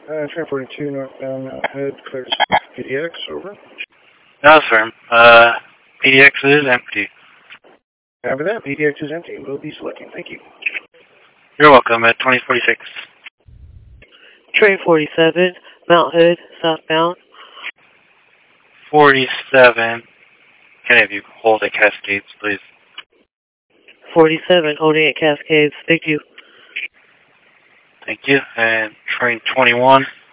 Train 42 northbound Mount Hood, clears PDX, over. No, sir. PDX is empty. After that, PDX is empty. We'll be selecting. Thank you. You're welcome at 2046. Train 47, Mount Hood, southbound. 47. Can I have you hold at Cascades, please? 47, holding at Cascades. Thank you. Thank you. And train 21.